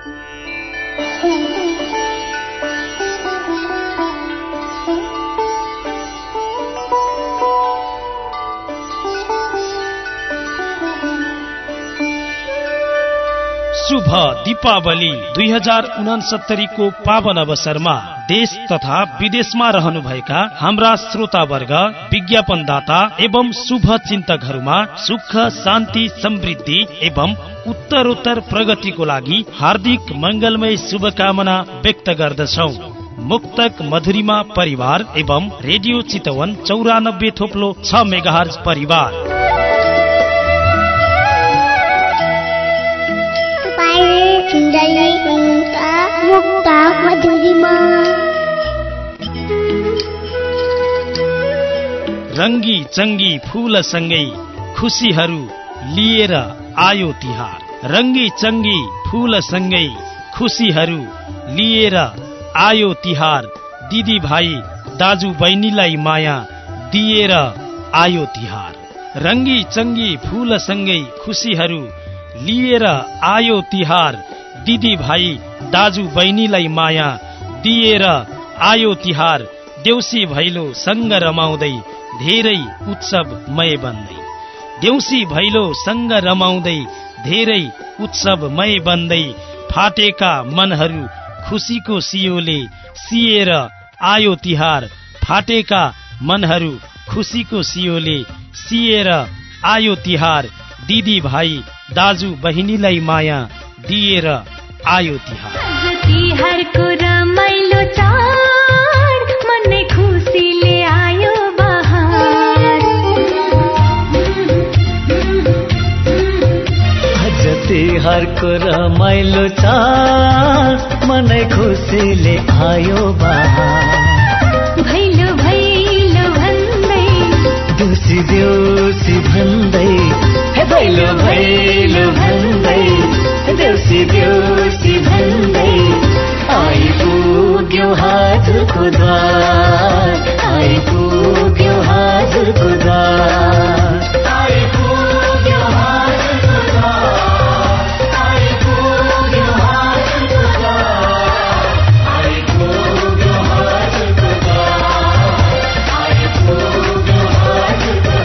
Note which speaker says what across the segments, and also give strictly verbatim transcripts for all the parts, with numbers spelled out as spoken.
Speaker 1: शुभ दीपावली दुई हजार उनासत्तरी को पावन अवसरमा देश तथा विदेशमा रहनुभएका हाम्रा श्रोतावर्ग, विज्ञापनदाता एवं शुभ चिन्तकहरूमा सुख, शान्ति, समृद्धि एवं उत्तरोत्तर प्रगतिको लागि हार्दिक मंगलमय शुभकामना व्यक्त गर्दछौ। मुक्तक मधुरिमा परिवार एवं रेडियो चितवन चौरानब्बे थोप्लो छ मेगाहर्ज परिवार।
Speaker 2: मुक्तक मधुरिमा
Speaker 1: रंगी चंगी फूल सँगै खुशीहरू लिएर आयो तिहार। रंगी चंगी फूल सँगै खुशीहरू लिएर आयो तिहार। दिदी भाइ दाजु बहिनीलाई माया दिएर आयो तिहार। रंगी चंगी फूल सँगै खुशीहरू लिएर आयो तिहार। दिदी भाइ दाजु बहिनीलाई माया दिएर आयो तिहार। देउसी भैलो सँग रमाउँदै धेरै उत्सवमय बन्दै। देउसी भैलो सँग रमाउँदै धेरै उत्सवमय बन्दै। फाटेका मनहरू खुसीको सियोले सिएर आयो तिहार। फाटेका मनहरू खुसीको सियोले सिएर आयो तिहार। दिदी भाइ दाजु बहिनीलाई माया दिएर आयो तिहार।
Speaker 3: तिहारको रमाइलो चाड मनै खुसीले आयो बहार।
Speaker 4: आज तिहारको रमाइलो चाड मनै खुसीले आयो बहार।
Speaker 3: भैलो भैलो भन्दै
Speaker 4: देउसी देउसी भन्दै हे भैलो भैलो भन्दै देउसी देउसी भन्दै आइपुग्यो हजुरको द्वार। आइपुग्यो हजुरको द्वार। आइपुग्यो हजुरको द्वार। आइपुग्यो हजुरको द्वार। आइपुग्यो हजुरको द्वार। आइपुग्यो हजुरको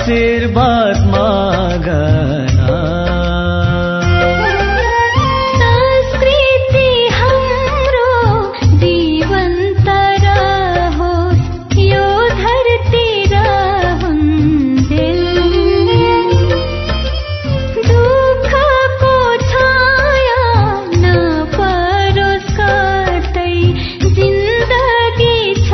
Speaker 4: आशीर्वाद मागना
Speaker 3: संस्कृति हाम्रो जीवन्त रहोस् यो धरती रहन्जेल दुःखको छाया नपरोस् कतै जिन्दगी छ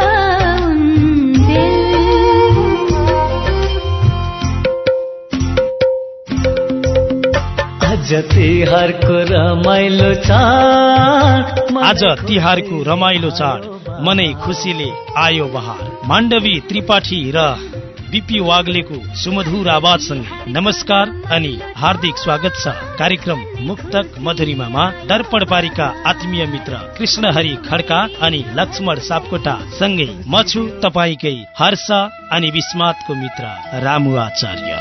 Speaker 4: आज तिहारको रमाइलो चाड
Speaker 1: आज तिहारको रमाइलो चाड मनै खुसीले आयो बहार। माण्डवी त्रिपाठी र बिपी वाग्लेको सुमधुर आवाजसँगै नमस्कार अनि हार्दिक स्वागत छ कार्यक्रम मुक्तक मधुरिमामा। दर्पण पारीका आत्मीय मित्र कृष्णहरि खड्का अनि लक्ष्मण सापकोटा सँगै म छु तपाईकै हर्ष अनि विस्मातको मित्र रामु आचार्य।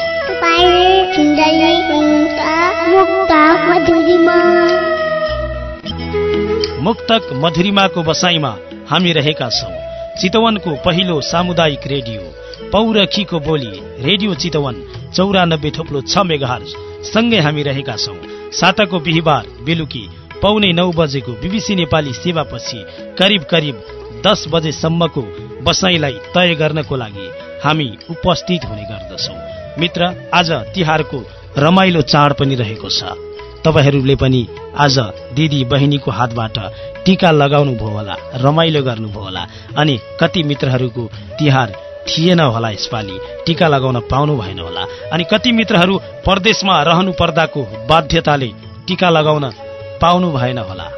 Speaker 1: मुक्तक मधुरिमाको बसाइमा हामी रहेका छौं चितवनको पहिलो सामुदायिक रेडियो पौरखीको बोली रेडियो चितवन चौरानब्बे थोप्लो छ मेगाहर्ज सँगै हामी रहेका छौं। साताको बिहिबार बेलुकी पौने नौ बजेको बीबीसी नेपाली सेवापछि करिब करिब दस बजेसम्मको बसाइलाई तय गर्नको लागि हामी उपस्थित हुने गर्दछौं। मित्र, आज तिहारको रमाइलो चाड पनि रहेको छ। तपाईहरूले पनि आज दिदी बहिनीको हातबाट टीका लगाउनु भयो होला, रमाइलो गर्नुभयो होला अनि कति मित्रहरूको तिहार थिएन होला, यसपालि टीका लगाउन पाउनु भएन होला अनि कति मित्रहरू परदेशमा रहनु पर्दाको बाध्यताले टीका लगाउन पाउनु भएन होला।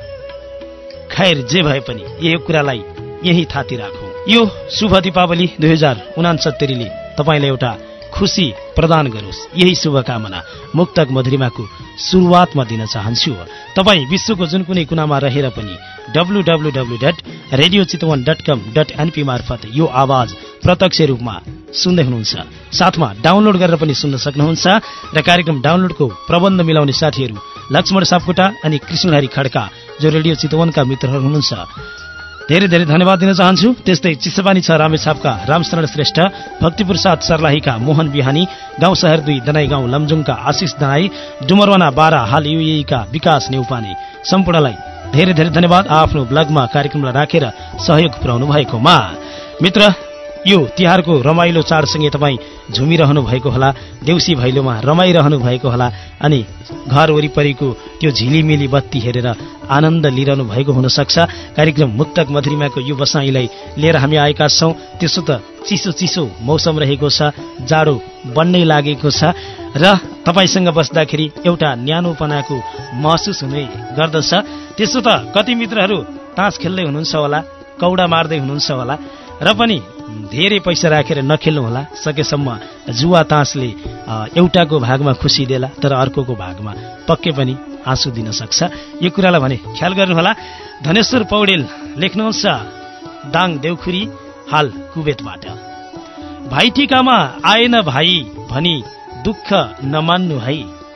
Speaker 1: खैर, जे भए पनि यो कुरालाई यही थाती राखौं। यो शुभ दीपावली दुई हजार उनासत्तरीले तपाईलाई एउटा खुशी प्रदान गरोस्, यही शुभकामना मुक्तक मधुरिमाको सुरुवातमा दिन चाहन्छु। तपाईँ विश्वको जुन कुनै कुनामा रहेर पनि W W W dot radio Chitwan dot com dot NP मार्फत यो आवाज प्रत्यक्ष रूपमा सुन्दै हुनुहुन्छ। साथमा डाउनलोड गरेर पनि सुन्न सक्नुहुन्छ र कार्यक्रम डाउनलोडको प्रबन्ध मिलाउने साथीहरू लक्ष्मण सापकोटा अनि कृष्णहरि खड्का जो रेडियो चितवनका मित्रहरू हुनुहुन्छ, धेरै धेरै धन्यवाद दिन चाहन्छु। त्यस्तै चिसपानी छ रामेछापका रामशरण श्रेष्ठ, भक्तिपुर सात सर्लाहीका मोहन बिहानी, गाउँ शहर दुई दनाई गाउँ लमजुङका आशिष दनाई, डुमरवाना बाह्र हाल युएका विकास नेउपाने सम्पूर्णलाई धेरै धेरै धन्यवाद आफ्नो ब्लगमा कार्यक्रमलाई राखेर सहयोग पुर्याउनु भएकोमा। मित्र, यो तिहारको रमाइलो चाडसँगै तपाईँ झुमिरहनु भएको होला, देउसी भैलोमा रमाइरहनु भएको होला अनि घर वरिपरिको त्यो झिलिमिली बत्ती हेरेर आनन्द लिइरहनु भएको हुन सक्छ। कार्यक्रम मुक्तक मधुरिमाको यो बसाइलाई लिएर हामी आएका छौं। त्यसो त चिसो चिसो मौसम रहेको छ, जाडो बन्नै लागेको छ र तपाईसँग बस्दाखेरि एउटा न्यानोपनाको महसुस हुने गर्दछ। त्यसो त कति मित्रहरू तास खेल्दै हुनुहुन्छ होला, कौडा मार्दै हुनुहुन्छ होला र पनि धेरै पैसा राखेर नखेल्नु होला। सकेसम्म जुवा तासले एउटाको भागमा खुसी देला तर अर्कोको भागमा पक्कै पनि आँसु दिन सक्छ। यो कुरालाई भने ख्याल गर्नुहोला। धनेश्वर पौडेल लेख्नुहुन्छ दाङ देउखुरी हाल कुवेतबाट। भाइ टिकामा आएन भाइ भनी दुःख नमान्नु है,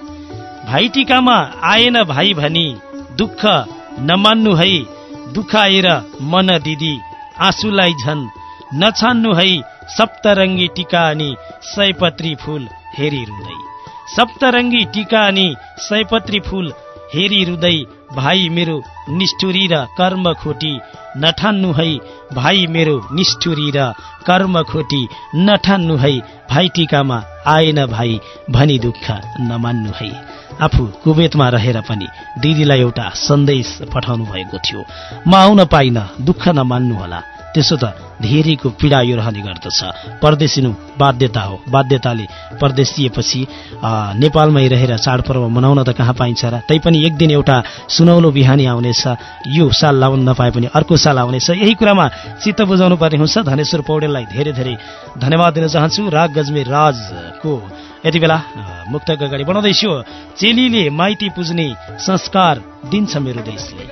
Speaker 1: भाइ टिकामा आएन भाइ भनी दुःख नमान्नु है, दुखाएर मन दिदी आँसुलाई झन् नछान्नु है, सप्तरङ्गी टिका अनि सयपत्री फूल हेरी रुँदै, सप्तरङ्गी टिका अनि सयपत्री फूल हेरी रुँदै, भाइ मेरो निष्ठुरी र कर्म खोटी नठान्नु है, भाइ मेरो निष्ठुरी र कर्म खोटी नठान्नु है, भाइ टिकामा आएन भाइ भनी दुःख नमान्नु है। आफू कुवेतमा रहेर पनि दिदीलाई एउटा सन्देश पठाउनु भएको थियो, म आउन पाइन, दुःख नमान्नु होला। त्यसो त धेरैको पीडा यो रहने गर्दछ। परदेशिनु बाध्यता हो, बाध्यताले परदेशिएपछि नेपालमै रहेर चाडपर्व मनाउन त कहाँ पाइन्छ र। तैपनि एक दिन एउटा सुनौलो बिहानी आउनेछ, यो साल लाउन नपाए पनि अर्को साल आउनेछ। यही कुरामा चित्त बुझाउनु पर्ने हुन्छ। धनेश्वर पौडेललाई धेरै धेरै धन्यवाद दिन चाहन्छु। राग गजमेर राजको यति बेला मुक्तक अगाडि बढाउँदैछु। चेलीले माइती पुज्ने संस्कार दिन्छ मेरो देशले,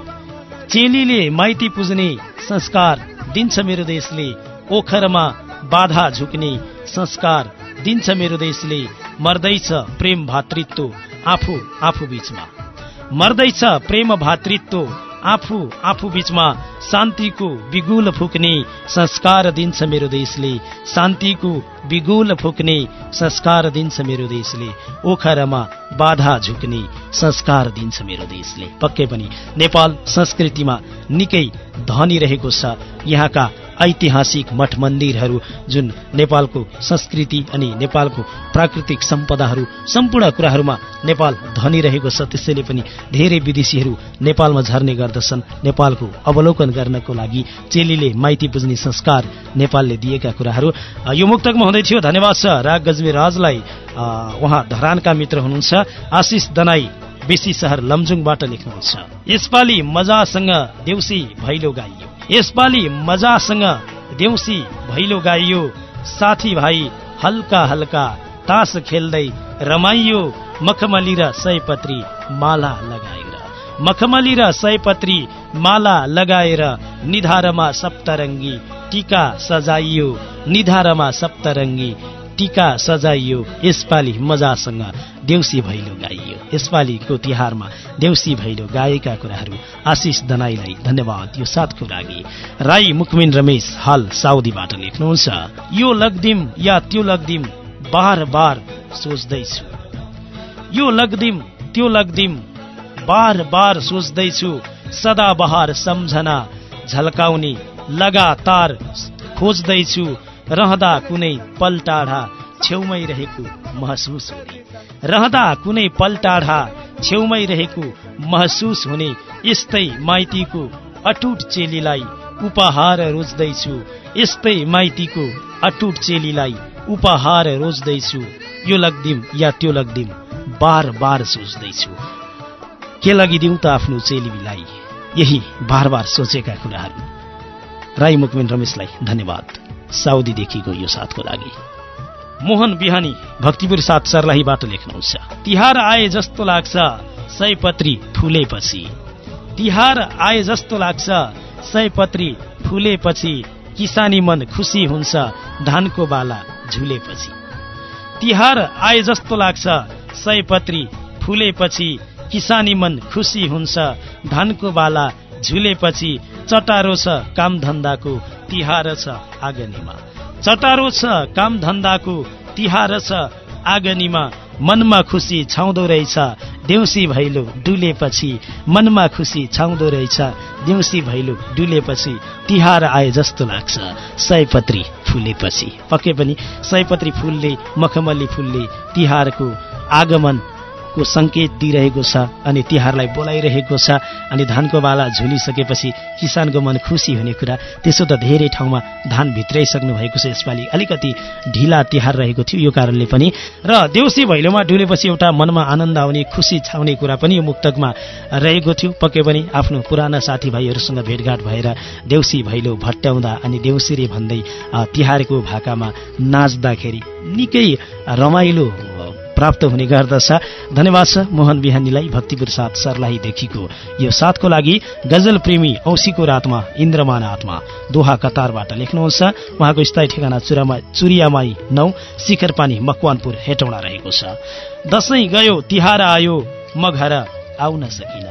Speaker 1: चेलीले माइती पुज्ने संस्कार दिन्छ मेरो देशले, ओखरमा बाधा झुक्ने संस्कार दिन्छ मेरो देशले, मर्दैछ प्रेम भातृत्व आफू आफू बीचमा, मर्दैछ प्रेम भातृत्व आफू आफू बीचमा, शान्तिको बिगुल फुक्ने संस्कार दिन्छ मेरो देशले, शान्तिको बिगुल फुक्ने संस्कार दिन्छ मेरो देशले, ओखरमा बाधा झुक्ने संस्कार दिन्छ मेरो देशले। पक्कै पनि नेपाल संस्कृतिमा निकै धनी रहेको छ। यहाँका ऐतिहासिक मठ मन्दिरहरू जुन नेपालको संस्कृति अनि नेपालको प्राकृतिक सम्पदाहरू सम्पूर्ण कुराहरूमा नेपाल धनी रहेको छ। त्यसैले पनि धेरै विदेशीहरू नेपालमा झर्ने गर्दछन् नेपालको अवलोकन गर्नको लागि। चेलीले माइती बुझ्ने संस्कार नेपालले दिएका कुराहरू यो मुक्तकमा हुँदै थियो। धन्यवाद छ राग गजबे राजलाई। उहाँ धरानका मित्र हुनुहुन्छ। आशिष दनाई बेसी शहर लमजुङबाट लेख्नुहुन्छ, यसपालि मजासँग देउसी भैलो गाइयो, यसपालि मजासँग देउसी भैलो गाइयो, साथीभाइ हल्का हल्का तास खेल्दै रमाइयो, मखमली र सयपत्री माला लगाएर, मखमली र सयपत्री माला लगाएर निधारमा सप्तरङ्गी टीका सजाइयो, निधारमा सप्तरङ्गी टीका सजाइयो, यसपालि मजासँग देउसी भैलो गाइयो। यसपालिको तिहारमा देउसी भैलो गाएका कुराहरू आशिष दनाईलाई धन्यवाद यो साथको लागि। राई मुकमिन रमेश हाल साउदीबाट लेख्नुहुन्छ, यो लग्दिम या त्यो लग्दिम बार बार सोच्दैछु, यो लग्दिम त्यो लग्दिम बार बार सोच्दैछु, सदाबहार सम्झना झल्काउने लगातार खोज्दैछु, रहँदा कुनै पल टाढा छेउमै रहेको महसुस हुने, रहँदा कुनै पल टाढा छेउमै रहेको महसुस हुने, यस्तै माइतीको अटुट चेलीलाई उपहार रोज्दैछु, यस्तै माइतीको अटुट चेलीलाई उपहार रोज्दैछु, यो लग्दिम या त्यो लग्दिम बार बार सोच्दैछु, के लगिदिउँ त आफ्नो चेलीलाई, यही बार बार सोचेका कुराहरू। राई मुकमिन रमेशलाई धन्यवाद साउदीदेखिको यो साथको लागि। मोहन बिहानी भक्तिपुर साथ सर्लाहीबाट लेख्नुहुन्छ, तिहार आए जस्तो लाग्छ सयपत्री फुलेपछि, तिहार आए जस्तो लाग्छ सयपत्री फुलेपछि, किसानी मन खुसी हुन्छ धानको बाला झुलेपछि, तिहार आए जस्तो लाग्छ सयपत्री फुलेपछि, किसानी मन खुसी हुन्छ धानको बाला झुलेपछि, चटारो छ काम धन्दाको तिहार छ आगनीमा, चटारो छ काम धन्दाको तिहार छ आगनीमा, मनमा खुसी छाउँदो रहेछ देउसी भैलो डुलेपछि, मनमा खुसी छाउँदो रहेछ देउसी भैलो डुलेपछि, तिहार आए जस्तो लाग्छ सयपत्री फुलेपछि। पक्कै पनि सयपत्री फुलले मखमली फुलले तिहारको आगमन को संकेत दिइरहेको छ अनि तिहारलाई बोलाइरहेको छ। अनि धानको बाला झुलिसकेपछि किसानको मन खुसी हुने कुरा, त्यसो त धेरै ठाउँमा धान भित्राइसक्नु भएको छ। यसपालि अलिकति ढिला तिहार रहेको थियो यो कारणले पनि। र देउसी भैलोमा डुलेपछि एउटा मनमा आनन्द आउने खुसी छाउने कुरा पनि यो मुक्तकमा रहेको थियो। पक्कै पनि आफ्नो पुराना साथीभाइहरूसँग भेटघाट भएर देउसी भैलो भट्ट्याउँदा अनि देउसिरे भन्दै तिहारको भाकामा नाच्दाखेरि निकै रमाइलो प्राप्त हुने गर्दछ। धन्यवाद छ मोहन बिहानीलाई भक्तिपुर साथ सर्लाहीदेखिको यो साथको लागि। गजल प्रेमी औसीको रातमा इन्द्रमान आत्मा दोहा कतारबाट लेख्नुहुन्छ, उहाँको स्थायी ठेगाना चुरामा चुरियामाई नौ शिखर पानी मकवानपुर हेटौँडा रहेको छ। दशैं गयो तिहार आयो म घर आउन सकिन,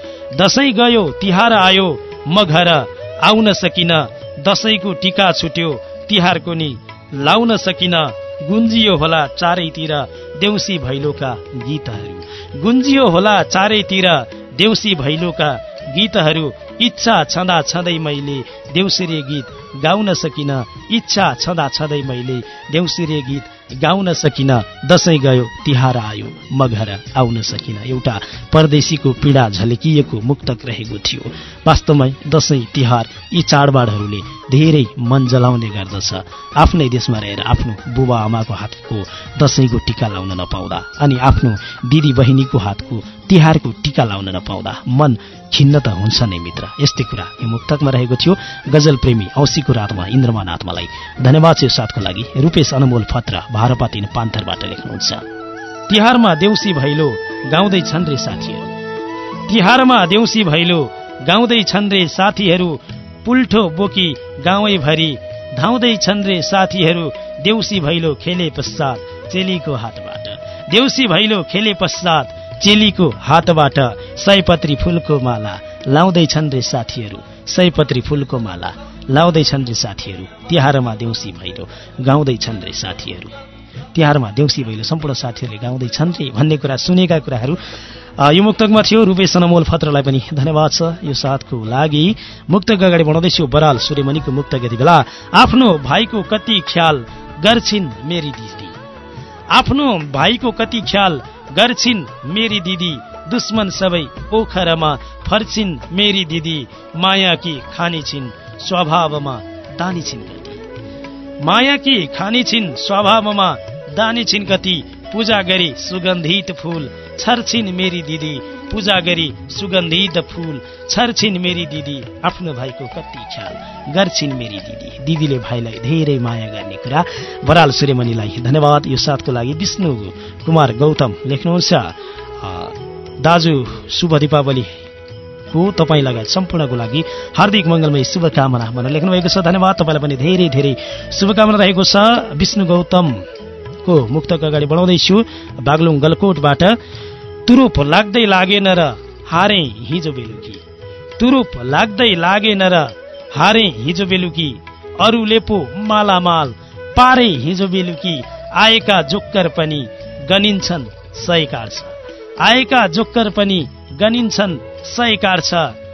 Speaker 1: दशैं गयो तिहार आयो म घर आउन सकिन, दशैंको टीका छुट्यो तिहारको नि लाउन सकिन, गुन्जियो होला चारैतिर देउसी भैलोका गीतहरू, गुन्जियो होला चारैतिर देउसी भैलोका गीतहरू, इच्छा छँदा छँदै मैले देउसिरे गीत गाउन सकिन, इच्छा छँदा छँदै मैले देउसिरे गीत गाउन सकिन, दशैं गयो तिहार आयो म घर आउन सकिन। एउटा परदेशीको पीडा झल्किएको मुक्तक रहेको थियो। वास्तवमै दशैं तिहार यी चाडबाडहरूले धेरै मन जलाउने गर्दछ। आफ्नै देशमा रहेर आफ्नो बुबा आमाको हातको दशैंको टीका लाउन नपाउँदा अनि आफ्नो दिदी बहिनीको हातको तिहारको टीका लाउन नपाउँदा मन खिन्न त हुन्छ नै मित्र। यस्तै कुरा यो मुक्तकमा रहेको थियो। गजल प्रेमी औसीको रातमा इन्द्रमान आत्मालाई धन्यवाद छ यो साथको लागि। रूपेश अनमोल फत्रा भारपा तीन पान्थरबाट लेख्नुहुन्छ, तिहारमा देउसी भैलो गाउँदै छन् रे साथीहरू, तिहारमा देउसी भैलो गाउँदै छन् रे साथीहरू, पुल्ठो बोकी गाउँैभरि धाउँदै छन् रे साथीहरू, देउसी भैलो खेले पश्चात चेलीको हातबाट, देउसी भैलो खेले पश्चात चेलीको हातबाट, सयपत्री फूलको माला लाउँदै छन् रे साथीहरू, सयपत्री फूलको माला लाउँदैछन् रे साथीहरू तिहारमा देउसी भैलो गाउँदैछन् रे साथीहरू तिहारमा देउसी भैलो सम्पूर्ण साथीहरूले गाउँदैछन् रे भन्ने कुरा सुनेका कुराहरू यो मुक्तकमा थियो। रूपेश अनमोल फत्रलाई पनि धन्यवाद छ यो साथको लागि। मुक्तक अगाडि बढाउँदैछु। बराल सूर्यमणिको मुक्तक यति बेला। आफ्नो भाइको कति ख्याल गर्छिन् मेरी दिदी आफ्नो भाइको कति ख्याल गर्छिन् मेरी दिदी दुश्मन सबै ओखरमा फर्छिन् मेरी दिदी माया कि खानी छिन् स्वभावमा दानी छिन् कति माया कि खानी छिन् स्वभावमा दानी छिन् कति पूजा गरी सुगन्धित फूल छर्छिन् मेरी दिदी पूजा गरी सुगन्धित फूल छर्छिन् मेरी दिदी आफ्नो भाइको कति ख्याल गर्छिन् मेरी दिदी दिदीले भाइलाई धेरै माया गर्ने कुरा। बराल सूर्यमणिलाई धन्यवाद यो साथको लागि। विष्णु कुमार गौतम लेख्नुहुन्छ दाजु शुभ दीपावलीको तपाईँ लगायत सम्पूर्णको लागि हार्दिक मङ्गलमय शुभकामना भनेर लेख्नुभएको छ। धन्यवाद तपाईँलाई पनि धेरै धेरै शुभकामना रहेको छ। विष्णु गौतमको मुक्तक अगाडि बढाउँदैछु। बागलुङ गलकोटबाट तुरुप लाग्दै लागेन र हारे हिजो बेलुकी तुरुप लाग्दै लागेन र हारे हिजो बेलुकी अरूले पो मालामाल पारे हिजो बेलुकी आएका जोक्कर पनि गनिन्छन् सय काट्छ आएका जोक्कर पनि गनिन्छन् सय काट्छ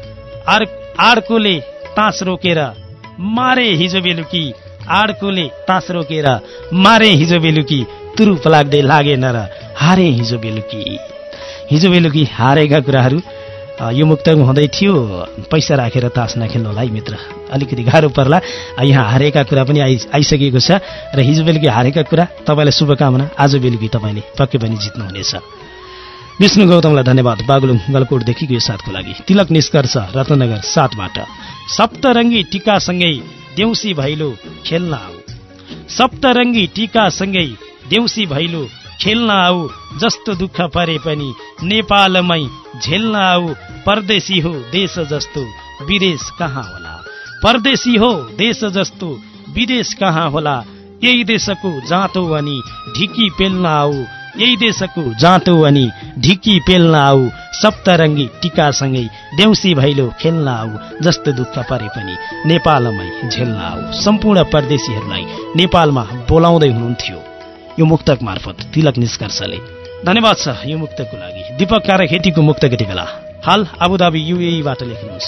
Speaker 1: आडकोले तास रोकेर मारे हिजो बेलुकी आडकोले तास रोकेर मारे हिजो बेलुकी तुरुप लाग्दै लागेन र हारे हिजो बेलुकी हिजो बेलुकी हारेका कुराहरू यो मुक्तकमा हुँदै थियो। पैसा राखेर तास नखेल्नु होला है मित्र अलिकति गाह्रो पर्ला। यहाँ हारेका कुरा पनि आइ आइसकेको छ र हिजो बेलुकी हारेका कुरा तपाईँलाई शुभकामना। आज बेलुकी तपाईँले पक्कै पनि जित्नुहुनेछ। विष्णु गौतमलाई धन्यवाद बागलुङ गलकोटदेखिको यो साथको लागि। तिलक निष्कर्ष रत्नगर सातबाट सप्तरङ्गी टीकासँगै देउसी भैलो खेल्न आऊ सप्तरङ्गी टीकासँगै देउसी भैलो खेल्न आऊ जस्तो दुःख परे पनि नेपालमै झेल्न आऊ परदेशी हो देश जस्तो विदेश कहाँ होला परदेशी हो देश जस्तो विदेश कहाँ होला यही देशको जाँतो अनि ढिकी पेल्न आऊ यही देशको जाँतो अनि ढिकी पेल्न आऊ सप्तरङ्गी टीकासँगै देउसी भैलो खेल्न आऊ जस्तो दुःख परे पनि नेपालमै झेल्न आऊ। सम्पूर्ण परदेशीहरूलाई नेपालमा बोलाउँदै हुनुहुन्थ्यो यो मुक्तक मार्फत तिलक निष्कर्षले। धन्यवाद छ यो मुक्तकको लागि। दीपक कारखेतीको मुक्तक यति बेला हाल आबुधाबी युएईबाट लेख्नुहुन्छ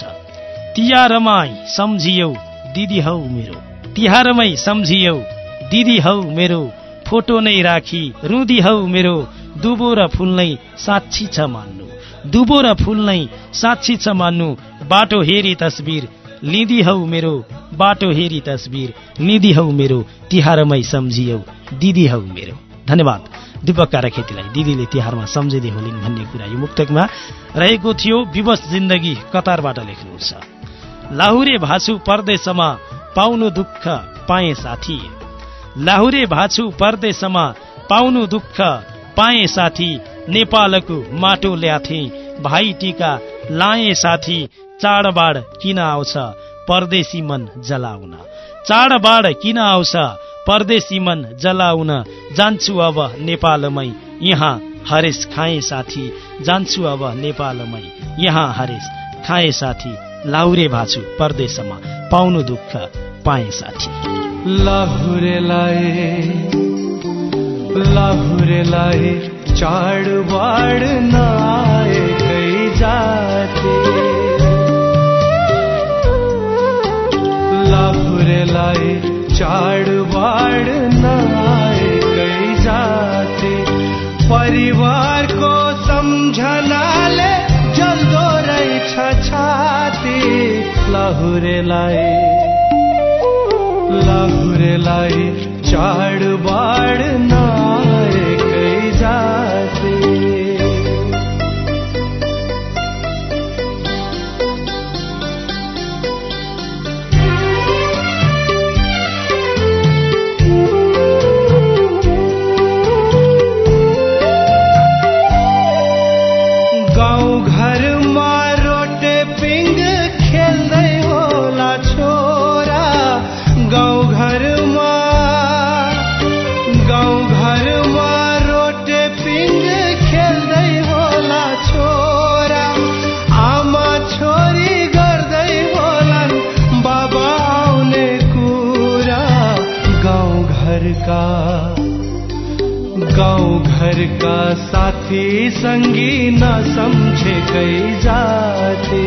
Speaker 1: तिहारमै सम्झियौ दिदी हौ मेरो तिहारमै सम्झियौ दिदी हौ मेरो फोटो नै राखी रुँदी हौ मेरो दुबो र फुल नै साक्षी छ मान्नु दुबो र फुल नै साक्षी छ मान्नु बाटो हेरी तस्बिर लिँदी हौ मेरो बाटो हेरी तस्बिर लिँदी हौ मेरो तिहारमै सम्झियौ दिदी हौ मेरो। धन्यवाद दीपक कारखेतीलाई दिदीले तिहारमा सम्झिँदै होलिन् भन्ने कुरा यो मुक्तकमा रहेको थियो। विवश जिन्दगी कतारबाट लेख्नुहुन्छ लाहुरे भाछु परदेशमा पाउनु दुःख पाए साथी लाहुरे भाछु परदेशमा पाउनु दुःख पाए साथी नेपालको माटो ल्याथे भाइ टीका लाए साथी चाडबाड किन आउँछ परदेशी मन जलाउन चाडबाड किन आउँछ परदेशी मन जलाउन जान्छु अब नेपालमै यहाँ हरेस खाए साथी जान्छु अब नेपालमै यहाँ हरेस खाए साथी लाहुरे भाछु परदेशमा पाउनु दुःख पाए साथी
Speaker 4: लाहुरे लाए लाहुरे लाए चाडबाड नआएकै जाते लाहुरे लाए चाडबाड नआएकै जाते परिवारको सम्झनाले जल्दो रहेछ छाती लाहुरे लाए लाहुरे लाए चाडबाड नआएकै जाते गाउँ घरमा गाउँ घरका साथी संगी नसम्झेकै जाते,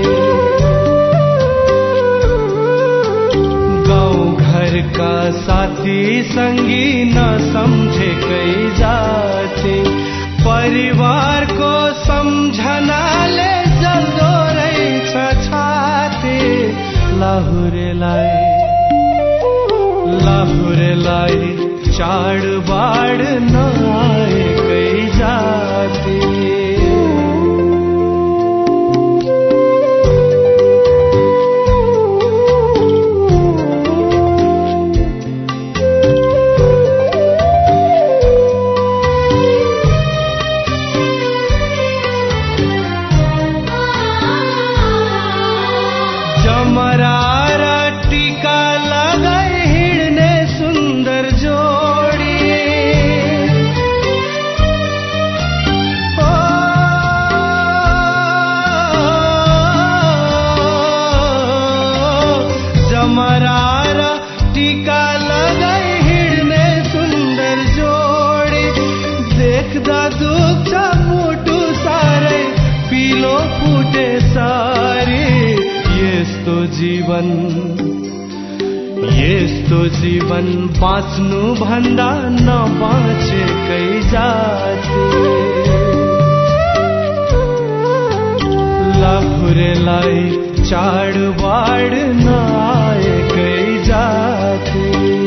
Speaker 4: गाउँ घरका साथी संगी नसम्झेकै जाते, परिवारको सम्झनाले जल्दो रहेछ छाते। लाहुरेलाई लाहुरेलाई चाडबाड नआएकै जाते। जीवन यस्तो जीवन बाँच्नु भन्दा नबाँचेकै जाते। लाहुरेलाई चाडबाड नआएकै जाते।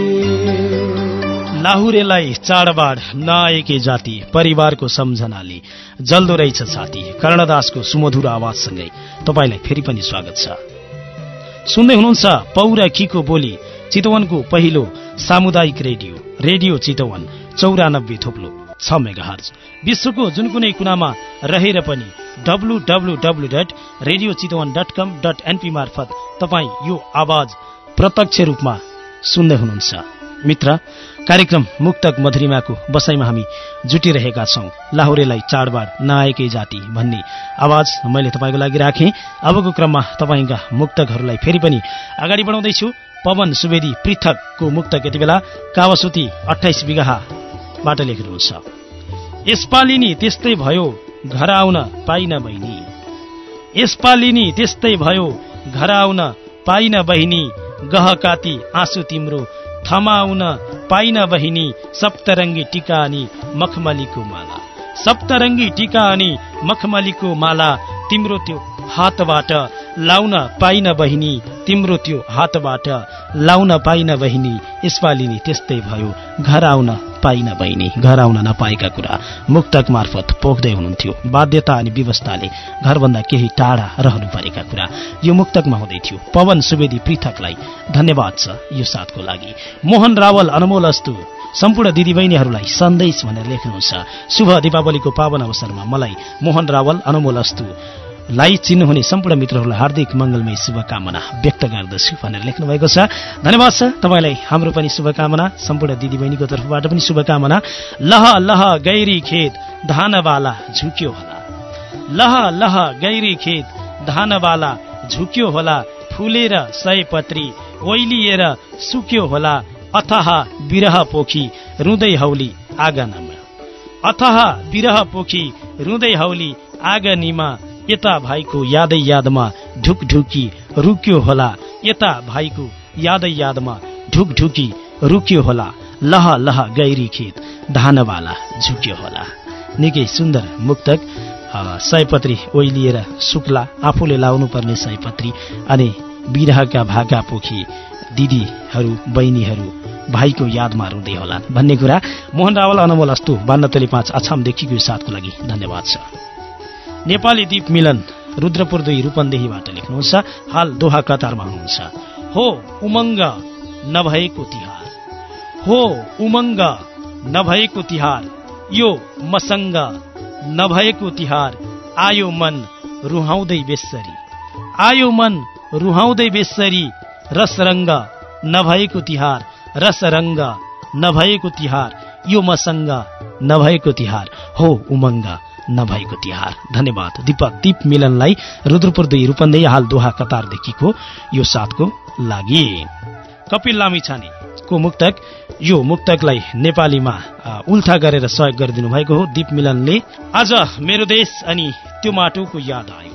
Speaker 1: लाहुरेलाई चाडबाड नआएकै जाति, परिवारको सम्झनाले जल्दो रहेछ छाती। कर्णदासको सुमधुर आवाजसँगै तपाईलाई फेरि पनि स्वागत छ। सुन्दै हुनुहुन्छ पौरखीको बोली, चितवनको पहिलो सामुदायिक रेडियो रेडियो चितवन चौरानब्बे थोप्लो छ मेगाहर्ज। विश्वको जुन कुनै कुनामा रहेर पनि W W W dot radio Chitwan dot com dot NP मार्फत तपाईँ यो आवाज प्रत्यक्ष रूपमा सुन्दै हुनुहुन्छ। मित्र, कार्यक्रम मुक्तक मधुरिमाको बसाइमा हामी जुटिरहेका छौं। लाहुरेलाई चाडबाड नआएकै जाति भन्ने आवाज मैले तपाईँको लागि राखेँ। अबको क्रममा तपाईँका मुक्तकहरूलाई फेरि पनि अगाडि बढाउँदैछु। पवन सुवेदी पृथकको मुक्तक यति बेला कावासुती अठाइस बिगाहाबाट लेख्नुहुन्छ। यसपालिनी त्यस्तै भयो घर आउन पाइन बहिनी, यसपालिनी त्यस्तै भयो घर आउन पाइन बहिनी, गहकाती आँसु तिम्रो थमाउन पाइन बहिनी, सप्तरङ्गी टीका अनि मखमलीको माला, सप्तरङ्गी टीका अनि मखमलीको माला, तिम्रो त्यो हातबाट लाउन पाइन बहिनी, तिम्रो त्यो हातबाट लाउन पाइन बहिनी, यसपालिनी त्यस्तै भयो घर आउन पाइन बहिनी। घर आउन नपाएका कुरा मुक्तक मार्फत पोख्दै हुनुहुन्थ्यो। बाध्यता अनि व्यवस्थाले घरभन्दा केही टाढा रहनु परेका कुरा यो मुक्तकमा हुँदै थियो। पवन सुवेदी पृथकलाई धन्यवाद छ यो साथको लागि। मोहन रावल अनमोल अस्तु सम्पूर्ण दिदीबहिनीहरूलाई सन्देश भनेर लेख्नुहुन्छ। शुभ दीपावलीको पावन अवसरमा मलाई मोहन रावल अनमोल अस्तु लाई चिन्नुहुने सम्पूर्ण मित्रहरूलाई हार्दिक मङ्गलमय शुभकामना व्यक्त गर्दछु भनेर लेख्नु भएको छ। धन्यवाद छ तपाईँलाई। हाम्रो पनि शुभकामना, सम्पूर्ण दिदीबहिनीको तर्फबाट पनि शुभकामना। लह लह गैरी खेत धानवाला झुक्यो होला, लह लह गैरी खेत धानवाला झुक्यो होला, फुलेर सयपत्री ओइलिएर सुक्यो होला, अथाह बिरह पोखी रुँदै हौली आँगनमा, अथाह बिरह पोखी रुँदै हौली आँगनीमा, यता भाइको यादै यादमा ढुकढुकी रुक्यो होला, यता भाइको यादै यादमा ढुकढुकी रुक्यो होला, लह लह गैरी खेत धानवाला झुक्यो होला। निकै सुन्दर मुक्तक। सयपत्री ओइलिएर सुक्ला, आफूले लाउनु पर्ने सयपत्री अनि बिरहका भाका पोखी दिदीहरू बहिनीहरू भाइको यादमा रुँदै होलान् भन्ने कुरा। मोहन रावल अनमोल अस्तु बान्नतोली पाँच अछामदेखिको यो साथको लागि धन्यवाद छ। नेपाली दीप मिलन रुद्रपुर दुई रूपन्देहीबाट लेख्नुहुन्छ। हाल दोहा कतारमा हुनुहुन्छ। हो उमङ्ग नभएको तिहार, हो उमङ्ग नभएको तिहार, यो मसङ्ग नभएको तिहार, आयो मन रुहाउँदै बेसरी, आयो मन रुहाउँदै बेसरी, रसरङ्ग नभएको तिहार, रसरङ्ग नभएको तिहार, यो मसङ्ग नभएको तिहार, हो उमङ्ग नभएको तिहार। धन्यवाद दीपक दीप मिलनलाई रुद्रपुर दुई रूपन्देही हाल दोहा कतारदेखिको यो साथको लागि। कपिल लामिछाने को मुक्तक। यो मुक्तकलाई नेपालीमा उल्था गरेर सहयोग गरिदिनु भएको हो दीप मिलनले। आज मेरो देश अनि त्यो माटोको याद आयो,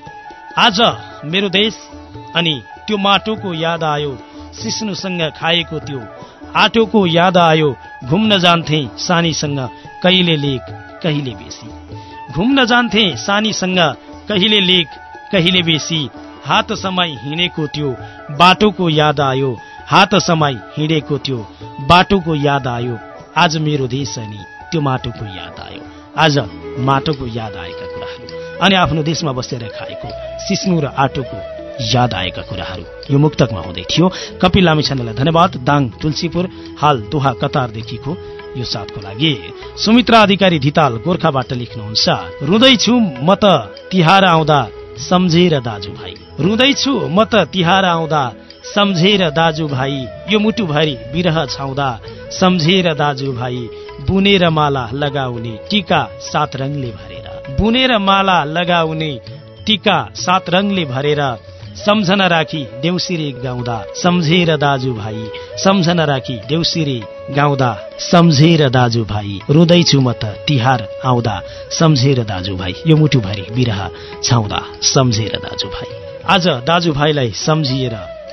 Speaker 1: आज मेरो देश अनि त्यो माटोको याद आयो, सिस्नुसँग खाएको त्यो आटोको याद आयो, घुम्न जान्थे सानीसँग कहिले लेक कहिले बेसी, घुम्न जान्थे सानीसँग कहिले लेक कहिले बेसी, हात समाई हिँडेको त्यो बाटोको याद आयो, हात समाई हिँडेको त्यो बाटोको याद आयो, आज मेरो देश अनि त्यो माटोको याद आयो, आज माटोको याद आएका कुराहरू अनि आफ्नो देशमा बसेर खाएको सिस्नु र आटोको याद आएका कुराहरू यो मुक्तकमा हुँदै थियो। कपिल लामिछानेलाई धन्यवाद। दाङ तुलसीपुर हाल दोहा कतारदेखिको यो साथको लागि। सुमित्रा अधिकारी धिताल गोर्खाबाट लेख्नुहुन्छ, रुँदैछु म त तिहार आउँदा सम्झेर दाजुभाइ, रुँदैछु म त तिहार आउँदा सम्झेर दाजुभाइ, यो मुटुभरि बिरह छाउँदा सम्झेर दाजुभाइ, बुनेर माला लगाउने टीका सात रङले भरेर, बुनेर माला लगाउने टीका सात रङले भरेर, सम्झना राखी देउसिरे गाउँदा सम्झेर दाजुभाइ, सम्झना राखी देउसिरे गाउँदा सम्झेर दाजुभाइ, रुँदैछु म त तिहार आउँदा सम्झेर दाजुभाइ, यो मुटुभरि बिरह छाउँदा सम्झेर दाजुभाइ। आज दाजुभाइलाई सम्झिएर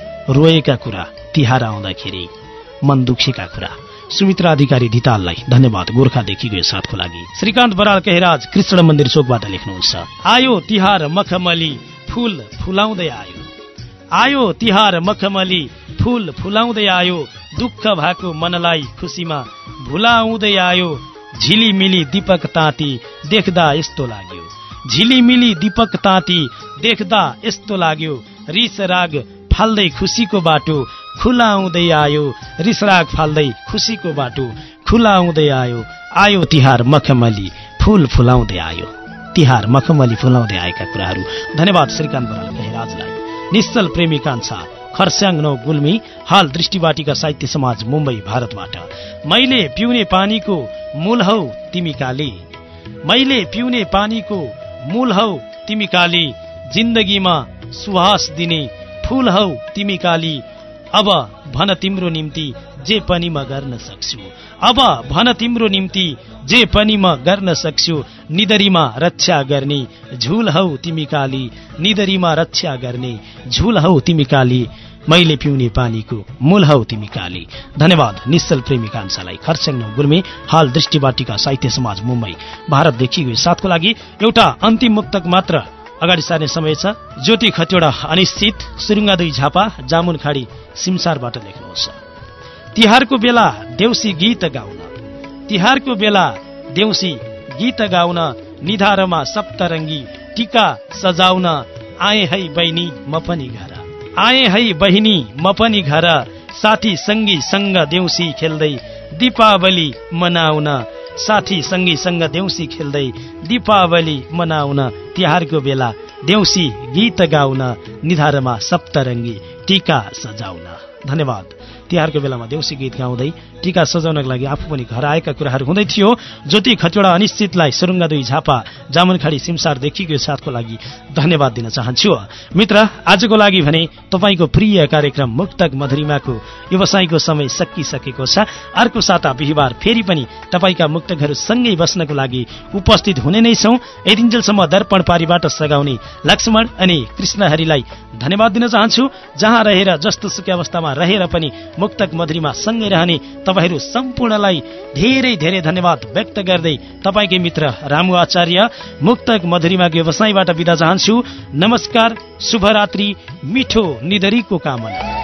Speaker 1: रोएका कुरा, तिहार आउँदाखेरि मन दुखेका कुरा। सुमित्रा अधिकारी धिताललाई धन्यवाद गोर्खादेखिको साथको लागि। श्रीकान्त बराल केहराज कृष्ण मन्दिर चोकबाट लेख्नुहुन्छ, आयो तिहार मखमली फूल फुलाउँदै आयो, आयो तिहार मखमली फूल फुलाउँदै आयो, दुःख भएको मनलाई खुसीमा भुलाउँदै आयो, झिलिमिली दीपक ताती देख्दा यस्तो लाग्यो, झिलिमिली दीपक ताती देख्दा यस्तो लाग्यो, रिस राग फाल्दै खुसीको बाटो खुलाउँदै आयो, रिस राग फाल्दै खुसीको बाटो खुलाउँदै आयो, आयो तिहार मखमली फूल फुलाउँदै आयो, तिहार मखमली फुलाउँदै आएका कुराहरू। धन्यवाद श्रीकान्त बराल केहराजलाई। निश्चल प्रेमी कान्छा खरसाङ नौ गुल्मी हाल दृष्टिबाटिका साहित्य समाज मुम्बई भारतबाट, मैले पिउने पानीको मूल हौ तिमी काली, मैले पिउने पानीको मूल हौ तिमी काली, जिन्दगीमा सुहास दिने फूल हौ तिमी काली, अब भन तिम्रो निम्ति जे पनि म गर्न सक्छु, अब भन तिम्रो निम्ति जे पनि म गर्न सक्छु, निदरीमा रक्षा गर्ने झुल हौ तिमी काली, निदरीमा रक्षा गर्ने झुल हौ तिमी काली, मैले पिउने पानीको मूल हौ तिमी काली। धन्यवाद निश्चल प्रेमी कान्छालाई। खरसाङ नौ गुल्मी हाल दृष्टिबाटिका साहित्य समाज मुम्बई भारतदेखिको साथको लागि। एउटा अन्तिम मुक्तक मात्र अगाडि सार्ने समय छ। ज्योति खतिवडा अनिश्चित सुरुङ्गा दुई झापा जामुनखाडी सिमसारबाट लेख्नुहुन्छ, तिहारको बेला देउसी गीत गाउन, तिहारको बेला देउसी गीत गाउन, निधारमा सप्तरङ्गी टीका सजाउन, आए है बहिनी म पनि घर, आए है बहिनी म पनि घर, साथी सङ्गी सँग देउसी खेल्दै दीपावली मनाउन, साथी सङ्गी सँग देउसी खेल्दै दीपावली मनाउन, तिहारको बेला देउसी गीत गाउन, निधारमा सप्तरङ्गी टीका सजाउन। धन्यवाद। तिहारको बेलामा देउसी गीत गाउँदै टीका सजाउनका लागि आफू पनि घर आएका कुराहरू हुँदै थियो। ज्योति खतिवडा अनिश्चितलाई सुरुङ्गा दुई झापा जामुनखाडी सिमसारदेखिको साथको लागि धन्यवाद दिन चाहन्छु। मित्र, आजको लागि भने तपाईँको प्रिय कार्यक्रम मुक्तक मधुरिमाको व्यवसायको समय सकिसकेको छ। अर्को साता बिहिबार फेरि पनि तपाईँका मुक्तकहरू सँगै बस्नको लागि उपस्थित हुने नै छौँ। यतिन्जेलसम्म दर्पण पारीबाट सघाउने लक्ष्मण अनि कृष्णहरिलाई धन्यवाद दिन चाहन्छु। जहाँ रहेर जस्तो सुकै अवस्थामा रहेर पनि मुक्तक मधुरिमा सँगै रहने तपाईहरू सम्पूर्णलाई धेरै धेरै धन्यवाद व्यक्त गर्दै तपाईँकै मित्र रामु आचार्य मुक्तक मधुरिमाको व्यवसायबाट बिदा चाहन्छु। नमस्कार, शुभरात्रि, मिठो निदरीको कामना।